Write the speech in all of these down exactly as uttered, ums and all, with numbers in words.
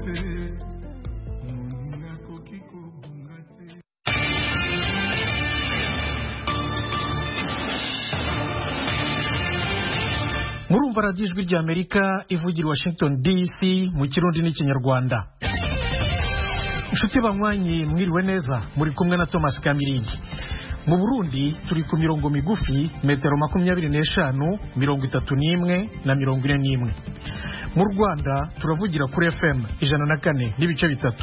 Murumva radiyo ijwi ry'Amerika ivugira Washington D C mu kirundi n'ikinyarwanda. Inshuti banywanyi mwiriwe neza, muri kumwe na Thomas Kamiringi. Mu Burundi turi ku mirongo migufi metero makumyabiri n'eshanu, mirongo itatu n'imwe na mirongo ine n'imwe. Mu Rwanda turavugira kuri F M ijana na kane n'ibice bitatu.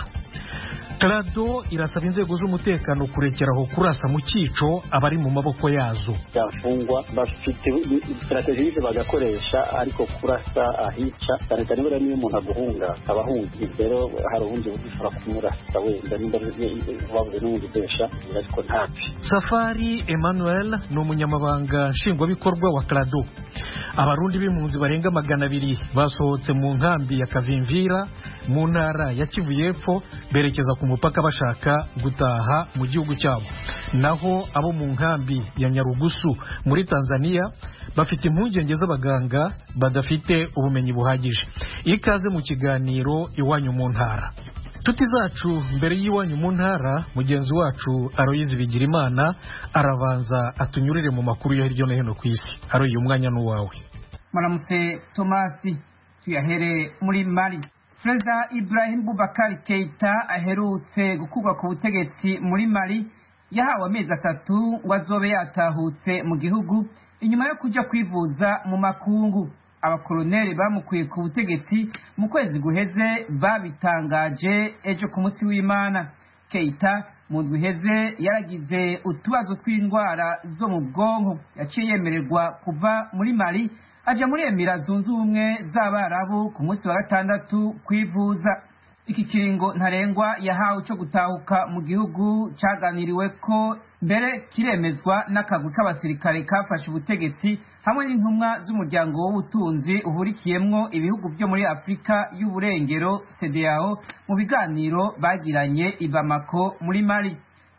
Clado irasaba inzego z'umutekano kurekeraho kurasa mu cyico abari mu maboko yazo. Yafungwa bafite strategie bagakoresha ariko kurasa ahica cyane cyane bari niyo umuntu aguhunga abahungi rero hari ubundi bufara kumurasa wenda nimba bavuze n'ubundi desha ariko ntapfi. Safari Emmanuel ni umunyamabanga nshingwabikorwa wa Clado. Abarundi b'impunzi barenga magana abiri basohotse mu nkambi ya Kavimvira mu ntara ya Kivu y'Epfo berekeza ku mupaka bashaka gutaha mu gihugu cyabo. Naho abo mu nkambi ya Nyarugusu muri Tanzania bafite impungenge z'abaganga badafite ubumenyi buhagije. Ikaze mu kiganiro Iwanyu mu ntara. Tuti zacu mbere y'Iwanyu mu ntara, mugenzi wacu Aloyizi Bigirimana arabanza atunyurire mu makuru yo hirya no hino ku isi. Aroye umwanya n'uwawe. Maramutse Tomasi, tuyahere muri Mali. Perezida Ibrahim Boubacar Keita aherutse gukurwa ku butegetsi muri Mali yahawe amezi atatu wazobe yatahutse mu gihugu inyuma yo kuja kwivuza mu makungu. Abakoloneli bamukuye ku butegetsi mu kwezi guheze babitangaje ejo ku munsi w'Imana. Keita mu ndwi iheze yaragize utubazo tw'indwara zo mu bwonko, yaciye yemererwa kuva muri Mali aja muri Emira Zunze Ubumwe z'Abarabu ku munsi wa gatandatu kwivuza. Iki kiringo ntarengwa yahawe cyo gutahuka mu gihugu caganiriwe ko mbere kiremezwa n'akagwi k'abasirikare kafashe ubutegetsi hamwe n'intumwa z'umuryango w'ubutunzi uhurikiyemwo ibihugu byo muri Afrika y'uburengero C D A O mu biganiro bagiranye i Bamako muri Mali.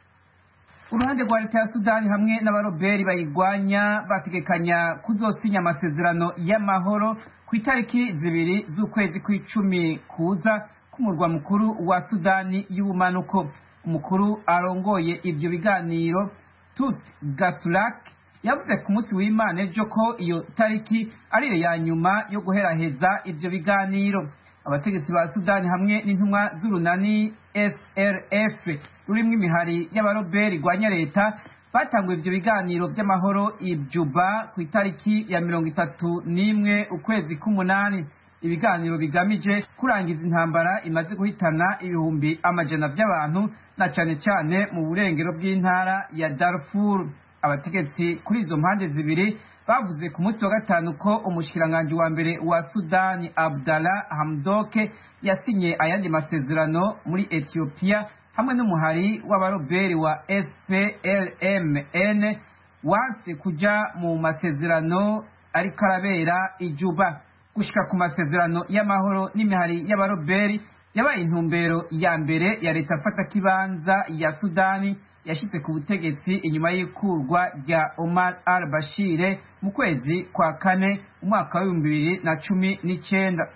Uruhande rwa leta ya Sudani hamwe n'abaroberi bayigwanya bategekanya kuzosinya amasezerano y'amahoro ku itariki zibiri z'ukwezi kw'icumi kuza ku murwa mukuru wa Sudani y'ubumanuko. Umukuru arongoye ivyo biganiro Tut Gatulak yavuze ku munsi w'Imana ejo ko iyo tariki ari ya nyuma yo guheraheza ivyo biganiro. Abategetsi ba Sudani hamwe n'intumwa z'urunani S R F rurimwo imihari y'abaroberi gwanya leta batanguye ivyo biganiro by'amahoro i Juba ku itariki ya mirongo itatu n'imwe ukwezi k'umunani. Ibiganiro bigamije kurangiza intambara imaze guhitana ibihumbi amajana by'abantu na cyane cyane mu burengero bw'intara ya Darfur. Abategetsi kuri izo mpande zibiri bavuze ku munsi wa gatanu ko umushikiranganje wa mbere wa Sudani Abdallah Hamdoke yasinye ayandi masezerano muri Ethiopia hamwe n'umuhari w'abaroberi wa S P L M N wanse kuja mu masezerano ariko arabera i Juba. Gushika ku masezerano y'amahoro n'imihari y'abaroberi yabaye intumbero ya mbere ya leta afata kibanza ya Sudani yashitse ku butegetsi inyuma y'ikurwa rya Omar al-Bashir mu kwezi kwa kane umwaka wa bibiri na cumi n'icenda.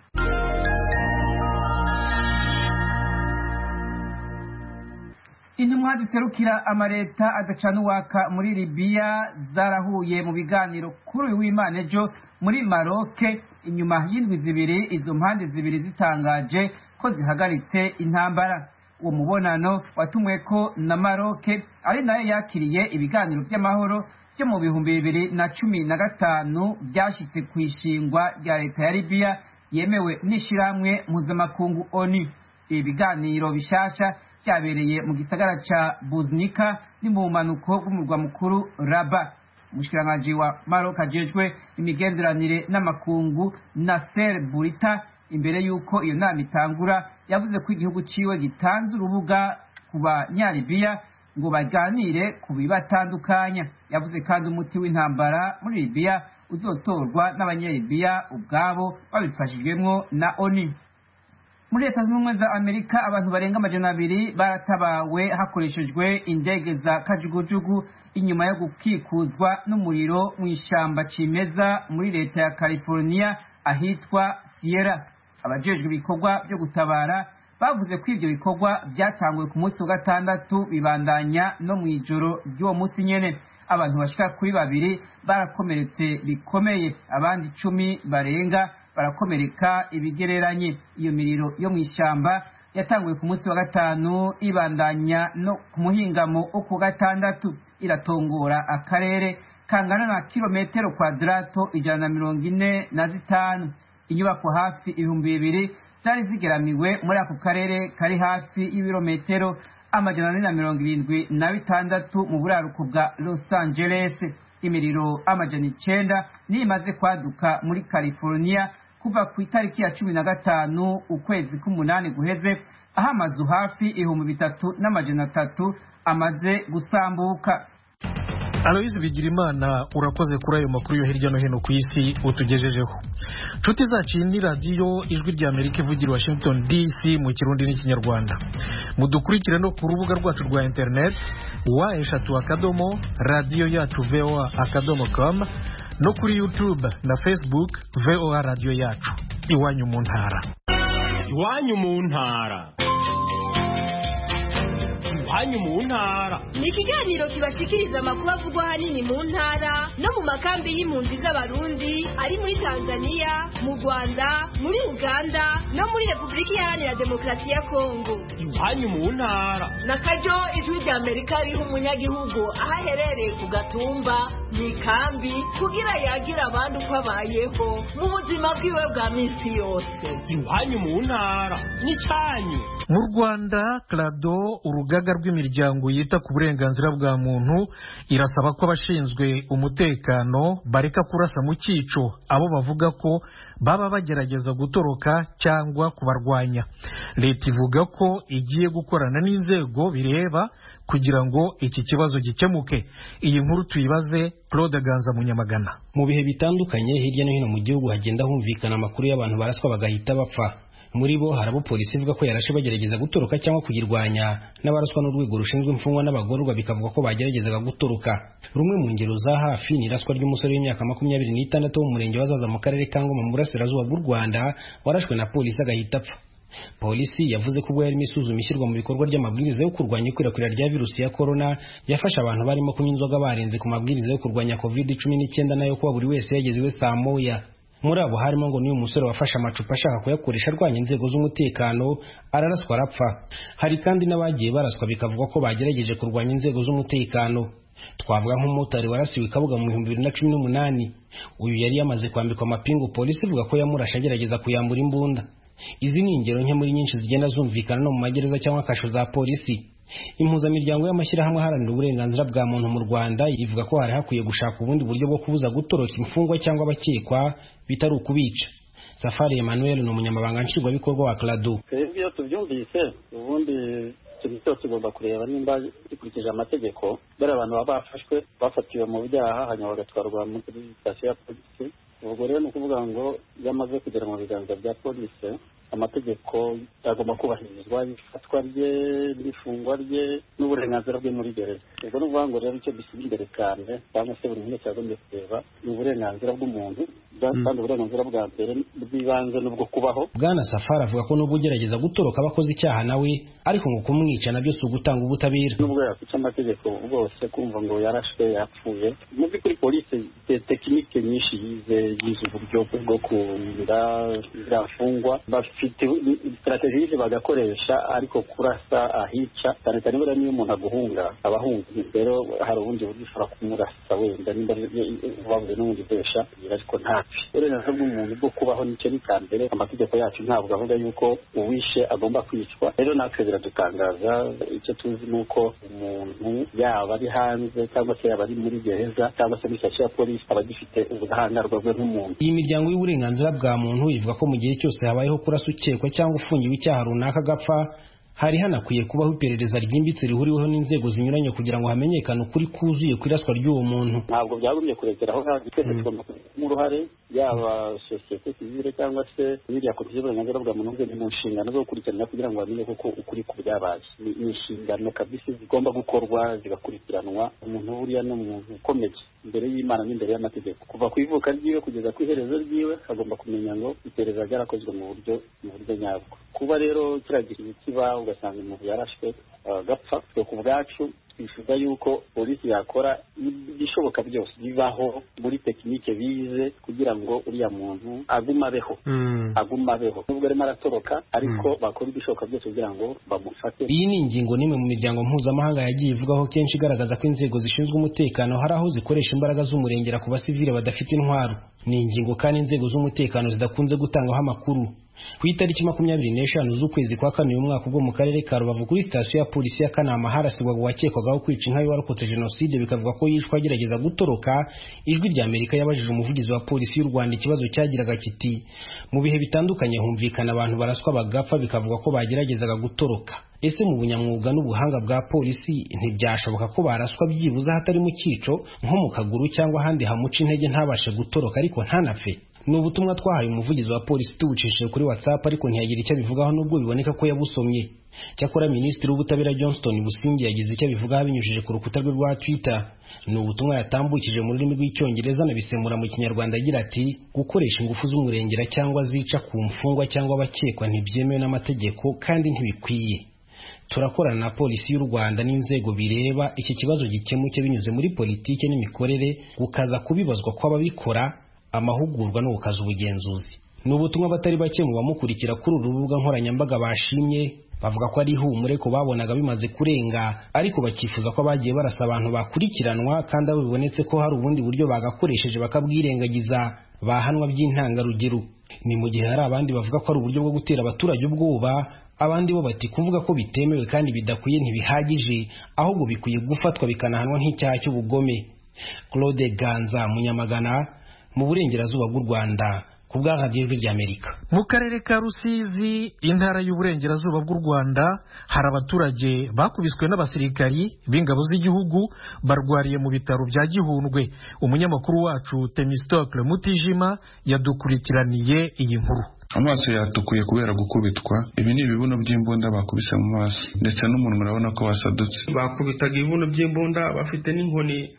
Intumwa ziterukira amareta adacana uwaka muri Libya zarahuye mu biganiro kuri uyu w'Imana ejo muri Maroc inyuma y'indwi zibiri izo mpande zibiri zitangaje ko zihagaritse intambara. Uwo mubonano watumwe ko na Maroc ari nayo yakiriye ibiganiro by'amahoro byo mu bihumbi bibiri na cumi na gatanu byashitse ku ishingwa rya leta ya Libya yemewe n'ishiramwe mpuzamakungu ONU. Ibi biganiro bishasha byabereye mu gisagara ca Buznika ni mu manuko bw'umurwa mukuru Rabat. Umushikiranganje wa Maroc ajejwe imigenderanire n'amakungu Nasser Bourita imbere yuko iyo nama itangura yavuze ko igihugu ciwe gitanze urubuga ku banyalibiya ngo baganire ku bibatandukanya. Yavuze kandi umuti w'intambara muri Libya uzotorwa n'abanyalibiya ubwabo babifashijwemwo na ONU. Muri Leta Zunze Ubumwe za Amerika abantu barenga amajana abiri baratabawe hakoreshejwe indege za kajugujugu inyuma yo gukikuzwa n'umuriro mu ishamba cimeza muri leta ya California ahitwa Sierra. abajejwe ibikorwa byo gutabara bavuze ko ivyo bikorwa byatanguye ku munsi wa gatandatu bibandanya no mw'ijoro ry'uwo munsi nyene. Abantu bashika kuri babiri barakomeretse bikomeye, abandi icumi barenga barakomereka ibigereranye. Iyo miriro yo mw'ishamba yatanguye ku munsi wa gatanu ibandanya no ku muhingamo wo ku gatandatu, iratongora akarere kangana na kilometero kwadrato ijana na mirongo ine na zitanu. Inyubako hafi ibihumbi bibiri zari zigeramiwe muri ako karere kari hafi y'ibirometero amajana ane na mirongo irindwi na bitandatu mu buraruko bwa Los Angeles. Imiriro amajana icenda niyo imaze kwaduka muri California kuva ku itariki ya cumi na gatanu ukwezi k'umunani guheze, aho amazu hafi ibihumbi bitatu n'amajana atatu amaze gusambuka. Aloyizi Bigirimana, urakoze kuri ayo makuru yo hirya no hino ku isi utugejejeho. Nshuti zacu, ni radiyo Ijwi ry'Amerika ivugira Washington D C mu Kirundi n'Ikinyarwanda. Mudukurikire no ku rubuga rwacu rwa internet wa eshatu akadomo radiyo yacu V O A akadomo com, no kuri YouTube na Facebook V O A radiyo yacu. Iwanyu mu ntara. Iwanyu mu ntara. Iwanyu mu ntara ni ikiganiro kibashikiriza amakuru avugwa hanini mu ntara no mu makambi y'impunzi z'abarundi ari muri Tanzania, mu Rwanda, muri Uganda no muri Repubulika Iharanira Demokarasi ya Kongo. Iwanyu mu ntara na karyo Ijwi ry'Amerika riha umunyagihugu aho aherereye ku gatumba mu ikambi kugira yagira abandi uko abayeho mu buzima bwiwe bwa minsi yose. Iwanyu mu ntara ni cyanyu. Mu Rwanda, Clado, urugaga rw'imiryango yita ku burenganzira bwa muntu, irasaba ko abashinzwe umutekano bareka kurasa mu cyico abo bavuga ko baba bagerageza gutoroka cyangwa kubarwanya. Leta ivuga ko igiye gukorana n'inzego bireba kugira ngo iki kibazo gikemuke. Iyi nkuru tuyibaze Claude Ganza Munyamagana. Mu bihe bitandukanye hirya no hino mu gihugu hagenda humvikana amakuru y'abantu baraswa bagahita bapfa. Muri bo harabo polisi ivuga ko yarashe bagerageza gutoroka cyangwa kugirwanya, n'abaraswa n'urwego rushinzwe imfungwa n'abagororwa bikavuga ko bageragezaga gutoroka. Rumwe mu ngero za hafi ni iraswa ry'umusore w'imyaka makumyabiri n'itandatu wo mu murenge wa Zaza mu karere ka Ngoma mu burasirazuba bw'u Rwanda warashwe na polisi agahita apfa. Polisi yavuze ko ubwo yarimo isuzuma ishyirwa mu bikorwa ry'amabwiriza yo kurwanya ikwirakwira rya virusi ya corona yafasha abantu barimo kunywa inzoga barenze ku mabwiriza yo kurwanya covid cumi n'icyenda nayo kuba buri wese yageze iwe saa moya. Muri abo harimo ngo niyo umusore wafashe amacupa ashaka kuyakoresha arwanya inzego z'umutekano araraswa arapfa. Hari kandi n'abagiye baraswa bikavuga ko bagerageje kurwanya inzego z'umutekano. Twavuga nk'umumotari warasiwe Kabuga mu bihumbi bibiri na cumi n'umunani. Uyu yari yamaze kwambikwa amapingu, polisi ivuga ko yamurashe agerageza kuyambura imbunda. Izi ni ingero nke muri nyinshi zigenda zumvikana no mu magereza cyangwa kasho za polisi. Impuzamiryango y'amashyirahamwe aharanira uburenganzira bwa muntu mu Rwanda ivuga ko hari hakwiye gushaka ubundi buryo bwo kubuza gutoroka imfungwa cyangwa abakekwa bitari ukubica. Safari Emmanuel ni umunyamabanga nshingwabikorwa wa Clado. Iyo tubyumvise ubundi ikintu cyose ugomba kureba nimba gikurikije amategeko. Dore abantu baba bafashwe bafatiwe mu byaha hanyuma bagatwarwa muri sitasiyo ya polisi. Ubwo rero ni ukuvuga ngo yamaze kugera mu biganza bya polisi, amategeko agomba kubahirizwa, ifatwa rye n'ifungwa rye n'uburenganzira bwe muri gereza. Ubwo ni ukuvuga ngo rero icyo dushyira imbere cyane cyangwa se buri muntu yagombye kureba ni uburenganzira bw'umuntu, kandi uburenganzira bwa mbere bw'ibanze n'ubwo kubaho. Bwana Safari avuga ko nubwo ugerageza gutoroka abakoze icyaha nawe ariko ngo kumwica nabyo si ugutanga ubutabera. Nubwo yakica amategeko bwose kumva ngo yarashwe yapfuye, mu by'ukuri polisi tekinike nyinshi yize yize uburyo bwo kurinda zirafungwa, bafite strategies bagakoresha, ariko kurasa ahica cyane cyane buriya niyo umuntu aguhunga abahunga. Rero hari ubundi buryo ushobora kumurasa wenda nimba bavuze n'ubundi bwesha ariko ntapfe. Uburenganzira bw'umuntu bwo kubaho nicyo ni cya mbere. Amategeko yacu ntabwo avuga yuko uwishe agomba kwicwa. Rero natwe biradutangaza, icyo tuzi ni uko umuntu yaba ari hanze cyangwa se yaba ari muri gereza cyangwa se muri sitasiyo ya polisi aba agifite ubudahangarwa bwe nk'umuntu. Iyi miryango y'uburenganzira bwa muntu ivuga ko mu gihe cyose habayeho kurasa ukekwa cyangwa ufungiwe icyaha runaka agapfa, hari hanakwiye kubaho iperereza ryimbitse rihuriweho n'inzego zinyuranye kugira ngo hamenyekane ukuri kuzuye ku iraswa ry'uwo muntu. Ntabwo byagombye kurekeraho, twese tugomba kugira uruhare, yaba sosiyete sivile cyangwa se biriya komisiyo y'uburenganzira bwa muntu ni mu nshingano zo gukurikirana kugira ngo bamenye koko ukuri ku byabaye. Ni inshingano kabisa zigomba gukorwa zigakurikiranwa. Umuntu buriya ni umuntu ukomeye imbere y'Imana n'imbere y'amategeko. Kuva ku ivuka ryiwe kugeza ku iherezo ryiwe agomba kumenya ngo iperereza ryarakozwe mu buryo mu buryo nyabwo. Kuba rero kiragira kiba ugasanga umuntu yarashwe agapfa, uh, ku bwacu twifuza yuko polisi yakora ibishoboka byose bibaho muri tekinike bize kugira ngo uriya muntu aguma abeho mm. aguma abeho nubwo arimo aratoroka ariko mm. bakora ibishoboka byose kugira ngo bamufate. Iyi ni ingingo nimwe mu miryango mpuzamahanga yagiye ivugaho kenshi igaragaza ko inzego zishinzwe umutekano hari aho zikoresha imbaraga z'umurengera ku basivile badafite intwaro. Ni ingingo kandi inzego z'umutekano zidakunze gutangaho amakuru. Ku itariki makumyabiri n'eshanu z'ukwezi kwa kane uyu mwaka ubwo mu karere ka Rubavu kuri sitasiyo ya polisi ya Kanama harasibwaga uwakekwagaho kwica inka y'uwarokotse jenoside bikavuga ko yishwe agerageza gutoroka. Ijwi rya Amerika yabajije umuvugizi wa polisi y'u Rwanda ikibazo cyagiraga kiti mu bihe bitandukanye humvikana abantu baraswa bagapfa bikavuga ko bageragezaga gutoroka. Ese mu bunyamwuga n'ubuhanga bwa polisi ntibyashoboka ko baraswa byibuza hatari mu cyico nko mu kaguru cyangwa ahandi hamuca intege ntabashe gutoroka ariko ntanapfe? Ni ubutumwa twahaye umuvugizi wa polisi tubucishije kuri WhatsApp ariko ntiyagira icyo bivugaho nubwo biboneka ko yabusomye. Cyakora Minisitiri w'Ubutabera Johnston Busingye yagize icyo bivugaho abinyujije ku rukuta rwe rwa Twitter. Ni ubutumwa yatambukije mu rurimi rw'icyongereza nabisemura mu kinyarwanda agira ati gukoresha ingufu z'umurengera cyangwa zica ku mfungwa cyangwa abakekwa ntibyemewe n'amategeko kandi ntibikwiye. Turakorana na polisi y'u Rwanda n'inzego bireba iki kibazo gikemuke binyuze muri politike n'imikorere gukaza kubibazwa kw'ababikora amahugurwa no gukaza ubugenzuzi. Ni ubutumwa batari bake mu bamukurikira kuri uru rubuga nkoranyambaga bashimye bavuga ko ari ihumure ko babonaga bimaze kurenga ariko bakifuza ko bagiye barasa abantu bakurikiranwa kandi abo bibonetse ko hari ubundi buryo bagakoresheje bakabwirengagiza bahanwa by'intangarugero. Ni mu gihe hari abandi bavuga ko ari uburyo bwo gutera abaturage ubwoba, abandi bo bati kuvuga ko bitemewe kandi bidakwiye ntibihagije ahubwo bikwiye gufatwa bikanahanwa nk'icyaha cy'ubugome. Claude Ganza Munyamagana mu burengerazuba bw'u Rwanda ku bwa Radio y'Amerika. Mu karere ka Rusizi intara y'uburengerazuba bw'u Rwanda hari abaturage bakubiswe n'abasirikari b'ingabo z'igihugu barwariye mu bitaro bya Gihundwe. Umunyamakuru wacu Temistocle Mutijima yadukurikiraniye iyi nkuru. Amaso yatukuye kubera gukubitwa. Ibi ni ibibuno by'imbunda bakubise mu maso ndetse n'umuntu urabona ko wasadutse. Bakubitaga ibibuno by'imbunda bafite n'inkoni.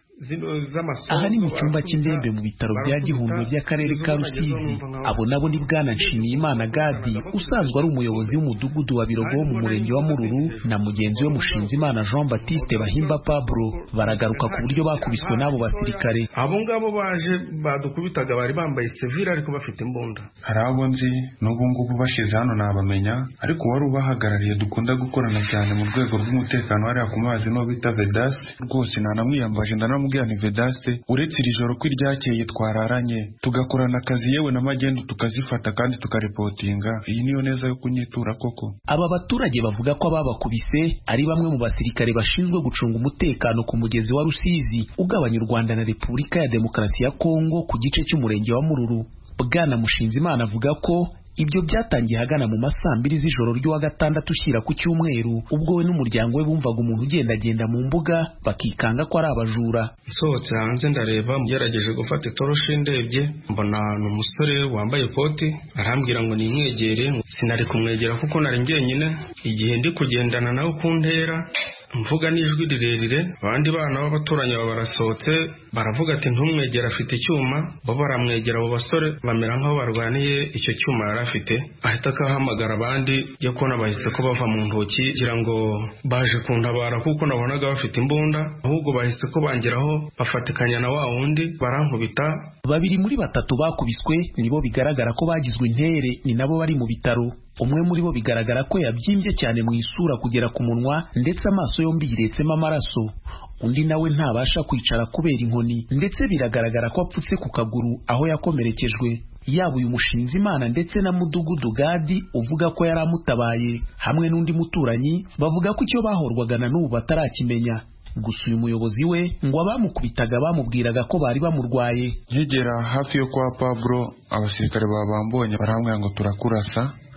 Aha ni mu cyumba cy'indembe mu bitaro bya Gihundwe by'akarere ka Rusizi. Abo nabo ni Bwana Nshimiyimana Gadi usanzwe ari umuyobozi w'umudugudu wa Birogo mu murenge wa Mururu na mugenzi we Mushinzimana Jean Baptiste Bahimba Pablo baragaruka ku buryo bakubiswe n'abo basirikare. Abo ngabo baje badukubitaga bari bambaye civil ariko bafite imbunda. Hari abo nzi n'ubu ngubu bashize hano nabamenya ariko wari ubahagarariye dukunda gukorana cyane mu rwego rw'umutekano hariya ku mazi no bita Vedas rwose nanamwiyambaje ndana mubwira ni Vedaste uretse iri joro ko iryakeye twararanye tugakorana akazi yewe na magendu tukazifata kandi tukarepotinga. Iyi niyo neza yo kunyitura koko. Aba baturage bavuga ko ababakubise ari bamwe mu basirikare bashinzwe gucunga umutekano ku mugezi wa Rusizi ugabanya u Rwanda na Repubulika ya Demokarasi ya Kongo ku gice cy'umurenge wa Mururu. Bwana Mushinzimana avuga ko ibyo byatangiye hagana mu masambiri z'ijoro ry'uwa gatandatu ushyira ku cyumweru ubwo we n'umuryango we bumvaga umuntu ugendagenda mu mbuga bakikanga ko ari abajura. Nsohotse hanze ndareba mugerageje gufata itoroshi ndebye mbona n'umusore wambaye ikoti arambwira ngo nimwegere. Sinari kumwegera kuko nari njyenyine igihe ndi kugendana nawe ku ntera mvuga n'ijwi rirerire. Abandi bana b'abaturanyi barasohotse baravuga ati ntumwegera afite icyuma. Bo baramwegera abo basore bamera nk'aho barwaniye icyo cyuma yari afite. Ahita akahamagara abandi yo kubona bahise ko bava mu ntoki kugira ngo baje kuntabara kuko nabonaga bafite imbunda, ahubwo bahise ko bangeraho bafatikanya na wa wundi barankubita. Babiri muri batatu bakubiswe nibo bigaragara ko bagizwe intere ni nabo bari mu bitaro. Umwe muri bo bigaragara ko yabyimbye cyane mu isura kugera ku munwa ndetse amaso yombi yiretsemo amaraso. Undi nawe ntabasha kwicara kubera inkoni ndetse biragaragara ko apfutse ku kaguru aho yakomerekejwe. Yaba uyu Mushinzimana ndetse na Mudugudu Gadi uvuga ko yari amutabaye hamwe n'undi muturanyi bavuga ko icyo bahorwaga na n'ubu batarakimenya. Gusa uyu muyobozi we ngo abamukubitaga bamubwiraga ko bari bamurwaye. Nkigera hafi yo kwa Pablo abasirikare babambonye barambwira ngo turakurasa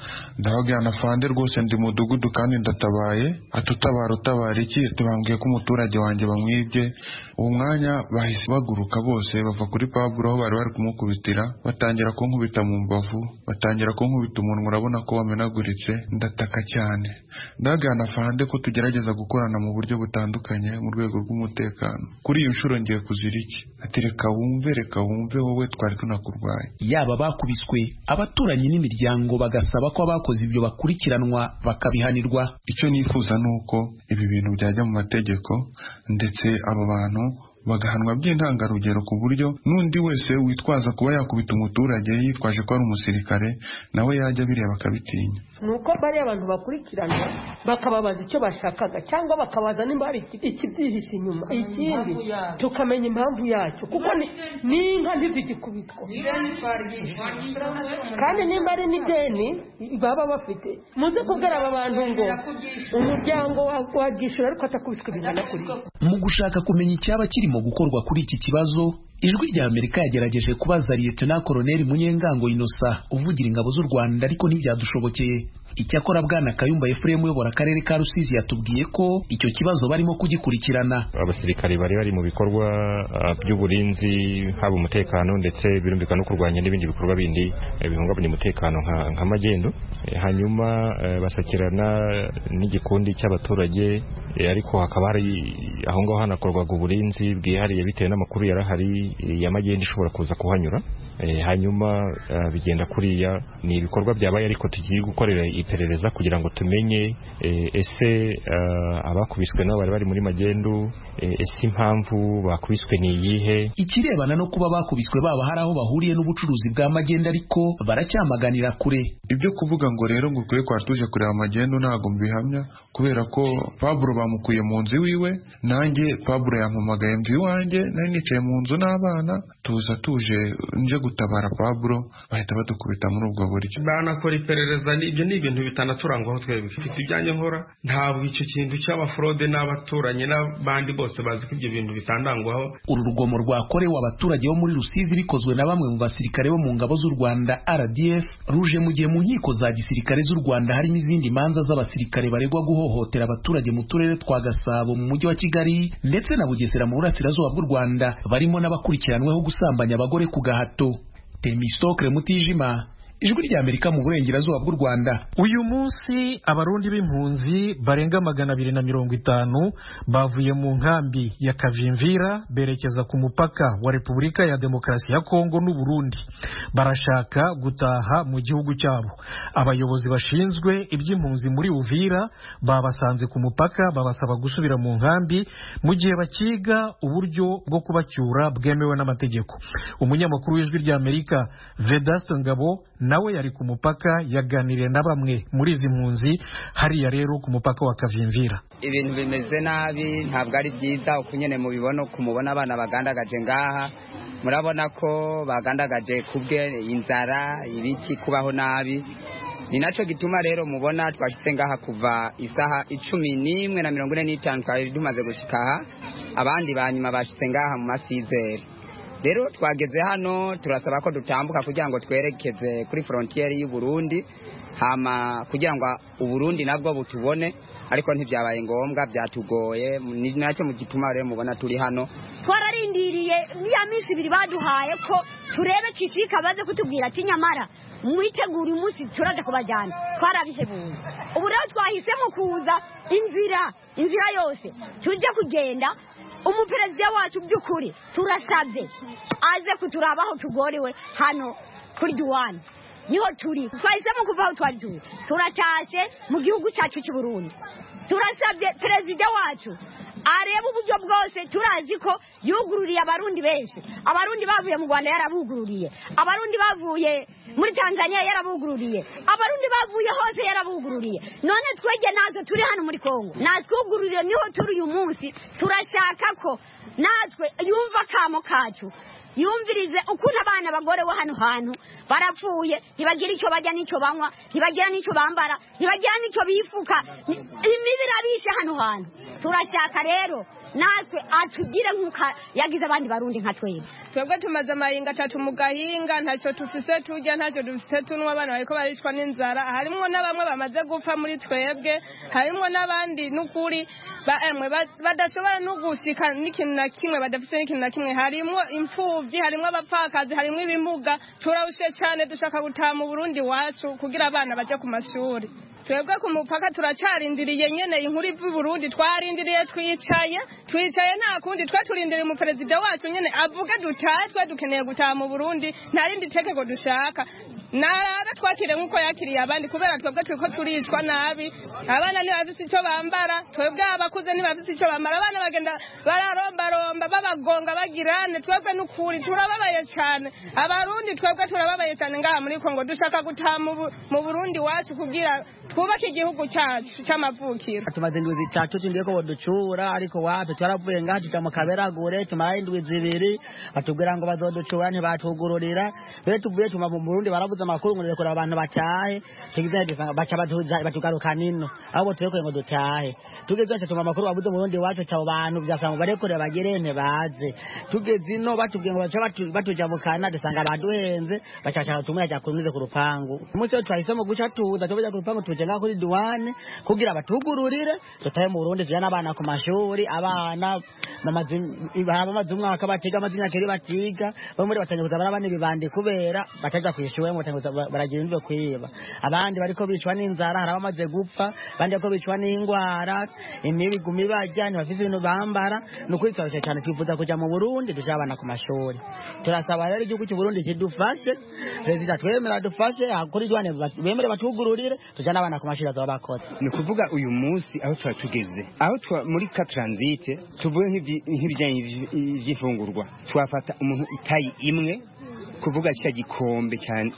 ndababwira na fande rwose ndi mudugudu kandi ndatabaye, atutabara utabara iki, tubambwiye ko umuturage wanjye bamwibye. uwo mwanya bahise baguruka bose bava kuri Pablo aho bari bari kumukubitira, batangira kunkubita mu mbavu, batangira kunkubita umunwa, urabona ko wamenaguritse, ndataka cyane. Ndababwira na fande ko tugerageza gukorana mu buryo butandukanye mu rwego rw'umutekano. Kuri iyo nshuro ngiye kuzira iki? Ati reka wumve reka wumve wowe twari tunakurwaye. Yaba bakubiswe, abaturanyi n'imiryango bagasaba ko abakoze ibyo bakurikiranwa bakabihanirwa. Icyo nifuza nuko ibi bintu byajya mu mategeko ndetse abo bantu bagahanwa by'intangarugero ku buryo n'undi wese witwaza kuba yakubita umuturage yitwaje ko ari umusirikare nawe yajya bireba akabitinya. Nuko bari abantu bakurikirana bakababaza icyo bashakaga cyangwa bakabaza nimba hari ikibyihishe inyuma, ikindi tukamenya impamvu yacyo, kuko ni inka ntizigikubitwa kandi nimba ari n'ideni baba bafite. Muze kubwira aba bantu ngo umuryango wagishyura ariko atakubiswe bingana kuri. Mu gushaka kumenya icyaba kirimo gukorwa kuri iki kibazo, Ijwi rya Amerika yagerageje kubaza Lieutenant Colonel Munyengango Innocent uvugira ingabo z'u Rwanda, ariko ntibyadushobokeye. Icyakora Bwana Kayumba Ephraim uyobora akarere ka Rusizi yatubwiye ko icyo kibazo barimo kugikurikirana. Abasirikare bari bari mu bikorwa uh, by'uburinzi, haba umutekano ndetse birumvikana no kurwanya n'ibindi bikorwa bindi bihungabanya umutekano nka, nka magendo. E, hanyuma uh, basakirana n'igikundi cy'abaturage, e, ariko hakaba hari aho ngaho hanakorwaga uburinzi bwihariye bitewe n'amakuru yarahari ya magendo ishobora kuza kuhanyura. E, hanyuma uh, bigenda kuriya ni ibikorwa byabaye, ariko tugiye gukorera iperereza kugira ngo tumenye e, ese uh, abakubiswe nabo bari bari muri magendo, e, ese impamvu bakubiswe ni iyihe. Ikirebana no kuba bakubiswe baba hari aho bahuriye n'ubucuruzi bwa magendo, ariko baracyamaganira kure. Ibyo kuvuga ngo rero ngo ukwiye kwa tuje kureba magendo ntago mbihamya, kubera ko Pablo bamukuye mu nzu wiwe, nanjye Pablo yampamagaye mvi wanjye, nari nicaye mu nzu n'abana, tuza tuje nje gutabara Pablo, bahita badukubita muri ubwo buryo. Banakora iperereza, n'ibyo ni ibintu bitanaturangwaho twebwe. Mfite ibyanjye nkora, ntabwo icyo kintu cy'abafrode n'abaturanyi n'abandi bose bazi ko ibyo bintu bitandangwaho. Uru rugomo rwakorewe abaturage bo muri Rusizi bikozwe na bamwe mu basirikare bo mu ngabo z'u Rwanda R D F ruje mu gihe mu nkiko za gisirikare z'u Rwanda hari n'izindi manza z'abasirikare baregwa guhohotera abaturage mu turere twa Gasabo mu mujyi wa Kigali ndetse na Bugesera mu burasirazuba bw'u Rwanda, barimo n'abakurikiranweho gusambanya abagore ku gahato. Temistokre Mutijima, Ijwi rya Amerika mu burengerazuba bw'u Rwanda. Uyu munsi abarundi b'impunzi barenga magana abiri na mirongo itanu bavuye mu nkambi ya Kavimvira berekeza ku mupaka wa Repubulika ya Demokarasi ya Kongo n'u Burundi. Barashaka gutaha mu gihugu cyabo. Abayobozi bashinzwe iby'impunzi muri Uvira babasanze ku mupaka, babasaba gusubira mu nkambi mu gihe bakiga uburyo bwo kubacyura bwemewe n'amategeko. Umunyamakuru w'Ijwi rya Amerika Vedaste Ngabo nawe yari ku mupaka, yaganiriye na bamwe muri izi mpunzi hariya rero ku mupaka wa Kavimvira. Ibintu bimeze nabi, ntabwo ari byiza uko nyene mubibona, kumubona abana bagandagaje ngaha, murabona ko bagandagaje kubwe inzara, ibiki, kubaho nabi. Ni naco gituma rero mubona twashitse ngaha kuva isaha icumi n'imwe na mirongo ine n'itanu twari tumaze gushika, abandi banyuma bashitse ngaha mu masizere. Rero twageze hano turasaba ko dutambuka kugira ngo twerekeze kuri frontiere y'u Burundi, hama kugira ngo u Burundi nabwo butubone, ariko ntibyabaye ngombwa, byatugoye. Ni nacyo mu gituma rero mubona turi hano. Twararindiriye ya minsi ibiri baduhaye ko turebe kishika baze kutubwira ati nyamara mwitegura umunsi turaje kubajyana, twarabihebuye. Ubu rero twahisemo kuza inzira inzira yose tujye kugenda. Umuperezida wacu by'ukuri turasabye aze kuturabaho tugorewe hano kuri Duwane, niho turi. Twahisemo kuva aho twari turi, turatashe mu gihugu cyacu cy'u Burundi. Turasabye perezida wacu areba uburyo bwose, turazi ko yugururiye abarundi benshi. Abarundi bavuye mu Rwanda yarabugururiye, abarundi bavuye muri Tanzania yarabugururiye, abarundi bavuye hose yarabugururiye. None twege nazo turi hano muri Kongo natwugururiye, niho turi uyu munsi. Turashaka ko natwe yumva kamo kacu, yumvirize ukuntu abana bagorewe hano hantu barapfuye, ntibagira icyo bajya n'icyo banywa, ntibagira n'icyo bambara, ntibagira n'icyo bifuka, imibiri abishe hano hantu. Turashaka rero natwe atugire nk'uka yagize abandi barundi nka twebwe. Twebwe tumaze amahinga atatu mu gahinga, ntacyo tufise tujya kurya ntacyo dufite tunwa abana bariko baricwa n'inzara harimwo n'abamwe bamaze gupfa muri twebwe harimwo n'abandi n'ukuri emwe badashobora no gushika n'ikintu na kimwe badafite n'ikintu na kimwe harimwo imfuvyi harimwo abapfakazi harimwo ibimuga turabushe cyane dushaka gutaha mu Burundi wacu kugira abana baje ku mashuri twebwe ku mupaka turacarindiriye nyene inkuru ivu Burundi twarindiriye twicaye twicaye nta kundi twa turindiriye mu president wacu nyene avuga dutahe twa dukeneye gutaha mu Burundi nta rindi tekeko dushaka naraga twakire nkuko yakiriye abandi kubera twebwe turiko turicwa nabi abana ni bafite ico bambara twebwe abakuze ni bafite ico bambara abana bagenda bararomba romba babagonga bagirane twebwe n'ukuri turababaye cyane abarundi twebwe turababaye cyane ngaha muri Kongo dushaka gutaha mu Burundi wacu kugira twubake igihugu cyacu cy'amavukiro tumaze indwi zitatu tundiye ko boducura ariko wapi twaravuye ngaha tuja mu Kaberagure tumara indwi zibiri batubwira ngo bazoducura ntibatugururira bere tuvuye tuma mu Burundi baravuze amakuru ngo rekora abantu batahe tugize baca batuza batugaruka nino abo tureko ngo dutahe tugeze tuma amakuru bavuze mu Burundi wacu cyabo bantu byasanga barekore bagirene baze tugeze ino batubwiye ngo baca batuja mu Kana dusanga baduhenze bacaca tumwe ajya kurumize ku rupangu umunsi twahisemo guca tuza tubaja ku rupangu tuje ngaho kuri duwane kugira batugururire tutaye mu Burundi tujana abana ku mashuri abana bamaze bamaze umwaka batiga amazina keri batiga bamwe batanye kuzabara abana ibibandi kubera bataja kwishyuwe ngo baragira imve kwiba abandi bariko bicwa n'inzara hari abamaze gupfa bandi bariko bicwa n'ingwara imibi gumi bajyane bafite ibintu bambara nukuri twashe cyane twifuza kuja mu Burundi dushaka abana ku mashuri turasaba rero igihugu cy'u Burundi kidufashe president twemera dufashe kuri duwane bemere batugururire tujana abana ku mashuri azaba bakoze ni kuvuga uyu munsi aho twatugeze aho muri ka transit tuvuye nk'ibijyanye ivy'ifungurwa twafata umuntu itayi imwe kuvuga cya gikombe cyane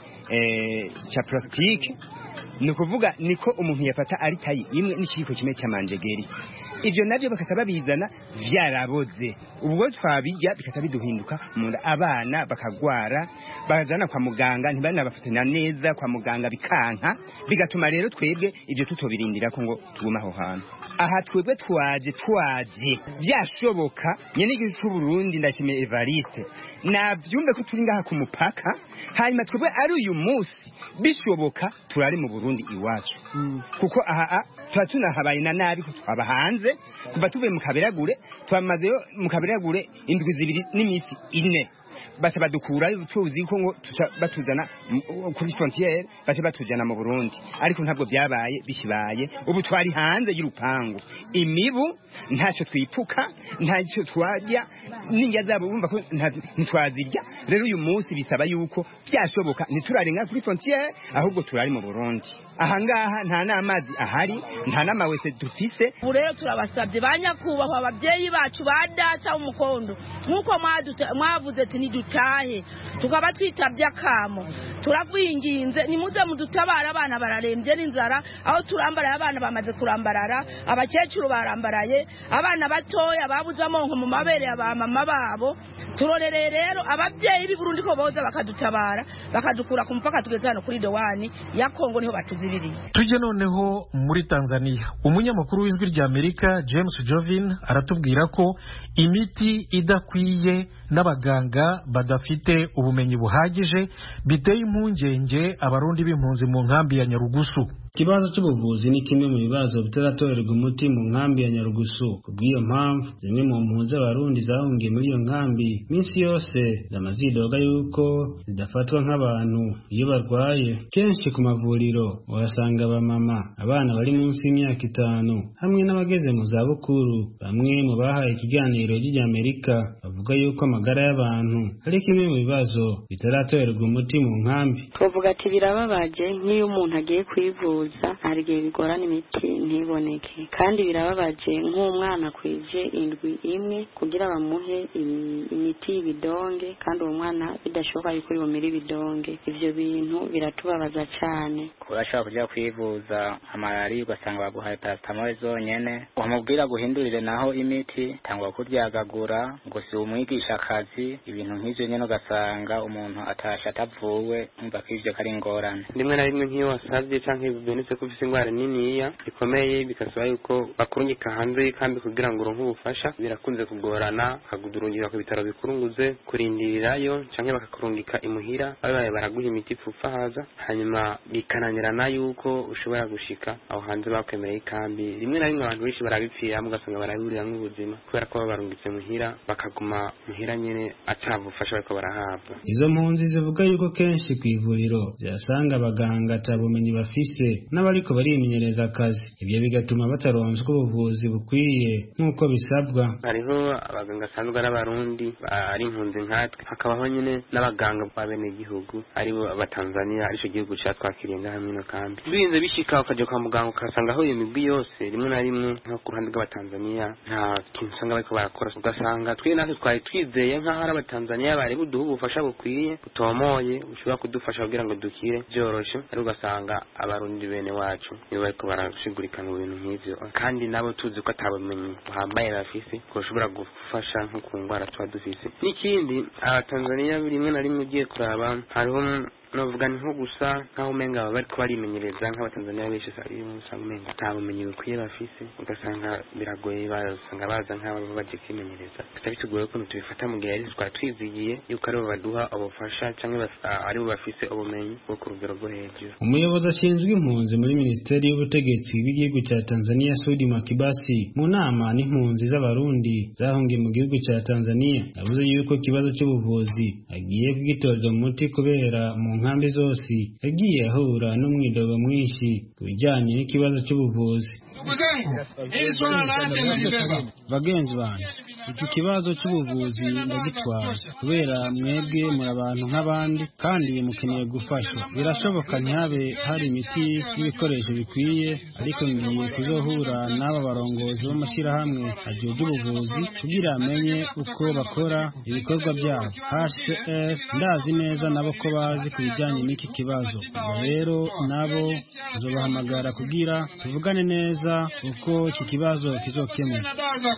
eh cha plastique ni kuvuga niko umuntu yafata ari tayi imwe n'ikiko kimwe cy'amanjegeri ivyo navyo bakata babizana vyaraboze ubwo twabijya bikata biduhinduka munda abana bakagwara bajana kwa muganga ntibana bafatanya neza kwa muganga bikanka bigatuma rero twebwe ivyo tutobirindira ko ngo tuguma aho hantu aha twebwe twaje twaje byashoboka nyene igihugu cy'u Burundi ndakime Evariste navyumbe ko turi ngaha ku mupaka hanyuma twebwe ari uyu munsi bishoboka turari mu Burundi iwacu mm. kuko aha twa tunahabaye na nabi ko twaba hanze kuva tuvuye mu Kaberagure twamazeyo mu Kaberagure indwi zibiri n'imisi ine baca badukura tuzi ko ngo batuzana kuri frontiere baca batujana mu Burundi ariko ntabwo byabaye bishibaye ubu twari hanze y'urupangu imibu ntacyo twipfuka ntacyo twajya ninjya zabo bumva ko ntitwazirya rero uyu munsi bisaba yuko byashoboka ntiturarenga kuri frontiere ahubwo turari mu Burundi ahangaha nta n'amazi ahari nta n'amawese dufise ubu rero turabasabye banyakubahwa ababyeyi bacu badata umukondo nkuko mwavuze ati nidutahe tukaba twitabye akamo turavuyinginze nimuze mudutabara abana bararembye n'inzara aho turambaraye abana bamaze kurambarara abakecuru barambaraye abana batoya babuze amonko mu mabere ya mama babo turorereye rero ababyeyi b'i Burundi ko boza bakadutabara bakadukura ku mpaka tugeze hano kuri Dowani ya Kongo niho batuzibiriye. Tuje noneho muri Tanzania umunyamakuru w'ijwi rya Amerika James Jovin aratubwira ko imiti idakwiye n'abaganga badafite ubumenyi buhagije biteye impungenge abarundi b'impunzi mu nkambi ya Nyarugusu. Ikibazo cy'ubuvuzi ni kimwe mu bibazo bitaratorerwa umuti mu nkambi ya Nyarugusu. Kubw'iyo mpamvu zimwe mu mpunzi z'abarundi zahungiye muri iyo nkambi minsi yose zamazidoga yuko zidafatwa nk'abantu iyo barwaye. Kenshi ku mavuriro uhasanga abamama, abana bari munsi y'imyaka itanu hamwe n'abageze mu zabukuru. Bamwe mu bahaye ikiganiro ry'Amerika bavuga yuko amagara y'abantu ari kimwe mu bibazo bitaratorerwa umuti mu nkambi. Tuvuga ati birababaje nk'iyo umuntu agiye kwivuza hari igihe bigorana imiti ntiboneke, kandi birababaje nk'umwana kwije indwi imwe kugira bamuhe imiti y'ibidonge kandi uwo mwana bidashoboka yuko yomera ibidonge. Ivyo bintu biratubabaza cyane. Urashobora kujya kwivuza amalari ugasanga baguhaye paracetamol zonyene, wamubwira guhindurire naho imiti tangwa kuryagagura ngo si umwigisha akazi. Ibintu nk'ivyo nyene ugasanga umuntu atasha atavuwe umva ko ivyo kari ingorane. Rimwe na rimwe nk'iyo wasavye canke bibonetse ko ufite ingwara niniya ikomeye bikasaba yuko bakurungika hanze y'ikambi kugira ngo uronke ubufasha birakunze kugorana bakagudurungika ku bitaro bikurunguze kurindirirayo canke bakakurungika imuhira babaye baraguha imiti ipfufa haza hanyuma bikananirana yuko ushobora gushika aho hanze bakwemereye ikambi rimwe na rimwe abantu benshi barabipfira mugasanga baraburiramwo ubuzima kubera ko babarungitse muhira bakaguma muhira nyene atavufasha bariko barahabwa. Izo mpunzi zivuga yuko kenshi ku ivuriro byasanga abaganga atabumenyi bafise n'abariko barimenyereza akazi, ibyo bigatuma bataronswa ubuvuzi bukwiye nk'uko bisabwa. Hariho abaganga asanzwe ari abarundi ari impunzi nkatwe, hakabaho nyine n'abaganga b'abenegihugu aribo abatanzania arico gihugu catwakiriye ngaha mwino kambi. Birinze bishika ukaja kwa muganga ukasanga aho iyo migwi yose rimwe na rimwe nko ku ruhande rw'abatanzania nta kintu usanga bariko barakora, ugasanga twe natwe twari twizeye nk'aho ari abatanzania bari buduha ubufasha bukwiye butomoye bushobora kudufasha kugira ngo dukire byoroshe, ariko ugasanga abarundi bene wacu nibo bariko barashigurika mu bintu nk'ivyo, kandi nabo tuzi ko atabumenyi buhambaye bafise ko ushobora gufasha nko ku ngwara tuba dufise. N'ikindi abatanzania rimwe na rimwe ugiye kuraba hariho novuga nko gusa nkaho umenga baba bariko barimenyereza nk'abatanzania benshi usanga umenga nta bumenyi bukwiye bafise, ugasanga biragoye basanga baza nk'abo baje kwimenyereza. Tutabitugoye ko tubifata mu gihe ari twa twizigiye yuko aribo baduha ubufasha canke aribo bafise ubumenyi bwo ku rugero rwo hejuru. Umuyobozi ashinzwe impunzi muri Minisiteri y'Ubutegetsi bw'igihugu cya Tanzania Sudi Makibasi mu nama n'impunzi z'abarundi zahungiye mu gihugu cya Tanzania yavuze yuko ikibazo cy'ubuvuzi agiye kugitorera umuti kubera mu nkambi zose yagiye ahura n'umwidogo mwinshi ku bijyanye n'ikibazo cy'ubuvuzi. Bagenzi banjye, iki kibazo cy'ubuvuzi ndagitwara kubera mwebwe muri abantu nk'abandi kandi mukeneye gufashwa. Birashoboka ntihabe hari imiti n'ibikoresho bikwiye, ariko ngiye kuzohura n'aba barongozi b'amashyirahamwe ajejwe ubuvuzi kugira amenye uko bakora ibikorwa byabo. H C R ndazi neza nabo ko bazi ku bijyanye n'iki kibazo, rero nabo tuzobahamagara kugira tuvugane neza uko iki kibazo kizokemuka.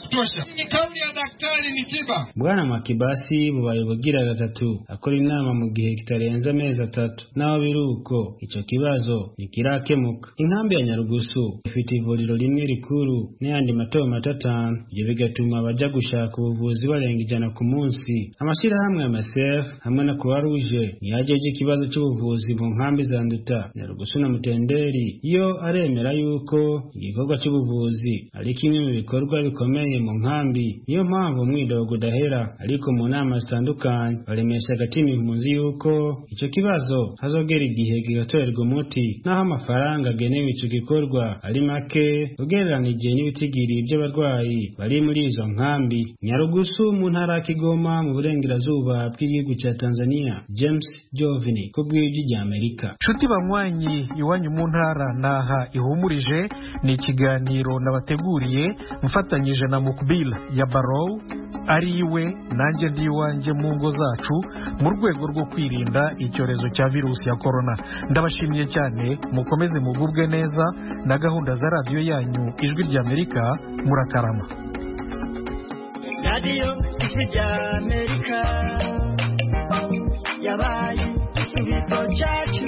Bwana Makibasi bubaye bugira gatatu akora inama mu gihe kitarenze amezi atatu, naho biruko ico kibazo nikirakemuka. Inkambi ya Nyarugusu ifite ivuriro rimwe rikuru n'ayandi mato matatanu, ibyo bigatuma baja gushaka ubuvuzi barenga ijana ku munsi. Amashirahamwe ya M S F hamwe na Croix Rouge yajeje ikibazo cy'ubuvuzi mu nkambi za Nduta, Nyarugusu na Mutenderi yo aremera yuko igikorwa cy'ubuvuzi ari kimwe mu bikorwa bikomeye mu nkambi. Niyo mpamvu umwidogo udahera, ariko mu nama zitandukanye baremesha agatima impunzi yuko icyo kibazo hazogera igihe kigatorerwa umuti, naho amafaranga agenewe icyo gikorwa ari make ugereranije n'ibitigiri by'abarwayi bari muri izo nkambi. Nyarugusu mu ntara ya Kigoma mu burengerazuba bw'igihugu cya Tanzania. James Jovini ku bw'ijwi rya Amerika. Nshuti banywanyi, iwanyu mu ntara naha ihumurije ni ikiganiro nabateguriye mfatanyije na Mukbil ya Barrow ari iwe nanjye ndi iwanjye mu ngo zacu mu rwego rwo kwirinda icyorezo cya virusi ya corona. Ndabashimiye cyane, mukomeze mugubwe neza na gahunda za radiyo yanyu ijwi rya Amerika. Murakarama. Radio ijwi rya Amerika yabaye igisubizo cyacu.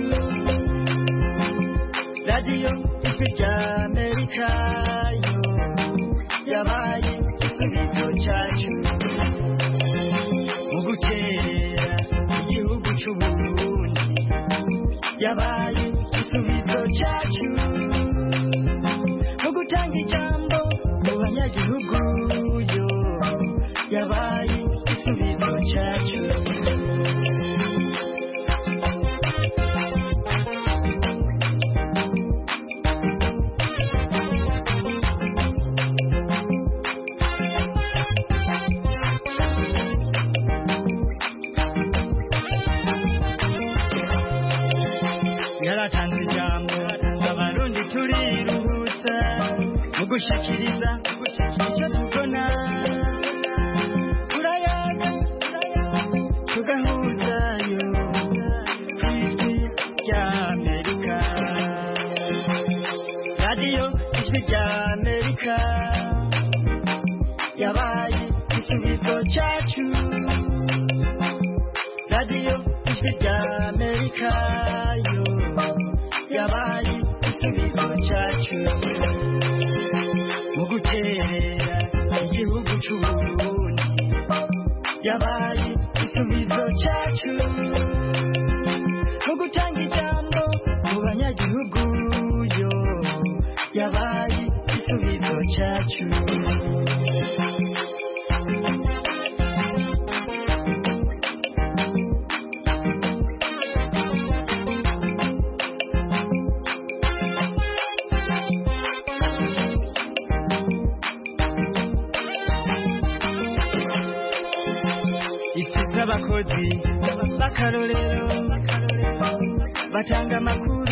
Radio ijwi rya Amerika yo yabaye igisubizo cyacu mu gutera igihugu cy'u Burundi, yabaye igisubizo cyacu mu gutanga ijambo mu banyagihugu yo yabaye igisubizo cyacu. Yaratanze ijambo abarundi turiruhutsa mu gushikiriza icyo tubona, turayaga tugahuzayo ku ijwi rya Amerika. Radio ijwi rya Amerika yabaye igisubizo cyacu. Radio ijwi rya Amerika yo yabaye igisubizo mu guterera igihugu c'uburundi yabaye igisubizo cacu mu gutanga ijambo mu banyagihugu yo yabaye igisubizo cacu. Abakozi bakarorero batanga amakuru